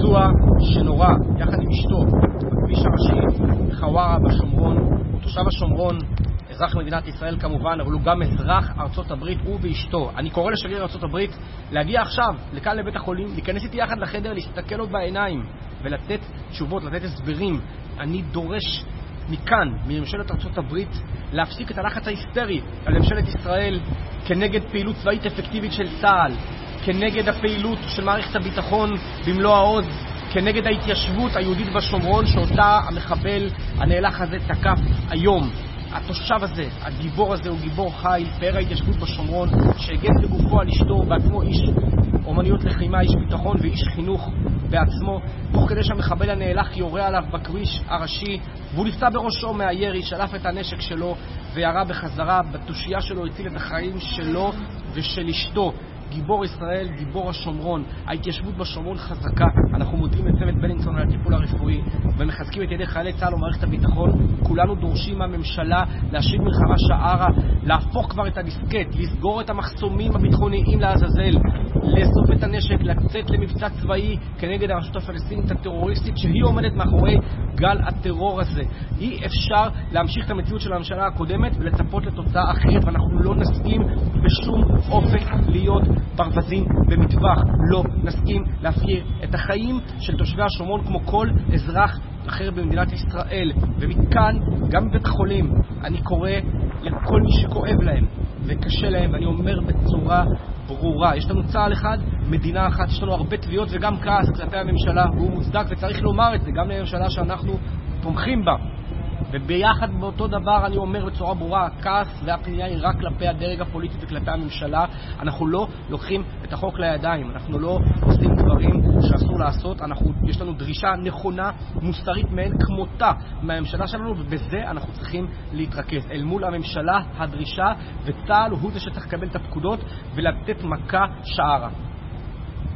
פיגוע שנורא יחד עם אשתו בכביש הראשי חווארה בשומרון. תושב השומרון, אזרח מדינת ישראל כמובן, אבל הוא גם אזרח ארצות הברית, הוא ואשתו. אני קורא לשגריר ארצות הברית להגיע עכשיו לכאן לבית החולים, להיכנס איתי יחד לחדר, להסתכל לו בעיניים ולתת תשובות, לתת הסברים. אני דורש מכאן, מממשלת ארצות הברית, להפסיק את הלחץ ההיסטרי על ממשלת ישראל כנגד פעילות צבאית אפקטיבית של צה"ל, כנגד הפעילות של מערכת הביטחון במלוא העוז, כנגד ההתיישבות היהודית בשומרון שאותה המחבל הנאלח הזה תקף היום. התושב הזה, הגיבור הזה, הוא גיבור חי, פאר ההתיישבות בשומרון, שהגן בגופו על אשתו, בעצמו איש אומנויות לחימה, איש ביטחון ואיש חינוך בעצמו, תוך כדי שהמחבל הנאלח יורה עליו בכביש הראשי, והוא נפצע בראשו מהירי, שלף את הנשק שלו וירה בחזרה. בתושייה שלו הציל את החיים שלו ושל אשתו. גיבור ישראל, גיבור השומרון. ההתיישבות בשומרון חזקה. אנחנו מודים לצוות בלינסון על הטיפול הרפואי ומחזקים את ידי חיילי צה"ל ומערכת הביטחון. כולנו דורשים מהממשלה להשיג מלחמה שערה, להפוך כבר את הדיסקט, לסגור את המחסומים הביטחוניים לעזאזל, לאסוף את הנשק, לצאת למבצע צבאי כנגד הרשות הפלסטינית הטרוריסטית שהיא עומדת מאחורי גל הטרור הזה. אי אפשר להמשיך את המציאות של הממשלה הקודמת ולצפות לתוצאה אחרת, ואנחנו לא נסכים בשום אופן להיות ברווזים במטווח. לא נסכים להפקיר את החיים של תושבי השומרון כמו כל אזרח אחר במדינת ישראל. ומכאן, גם בבית החולים, אני קורא לכל מי שכואב להם וקשה להם, ואני אומר בצורה ברורה, יש לנו צה"ל אחד, מדינה אחת, יש לנו הרבה תביעות וגם כעס כלפי הממשלה, והוא מוצדק וצריך לומר את זה גם לממשלה שאנחנו תומכים בה. וביחד באותו דבר אני אומר בצורה ברורה, הכעס והפנייה היא רק כלפי הדרג הפוליטי וכלפי הממשלה. אנחנו לא לוקחים את החוק לידיים, אנחנו לא עושים דברים שאסור לעשות. יש לנו דרישה נכונה, מוסרית מעין כמותה מהממשלה שלנו, ובזה אנחנו צריכים להתרכז. אל מול הממשלה הדרישה, וצה"ל הוא זה שצריך לקבל את הפקודות ולתת מכה שערה.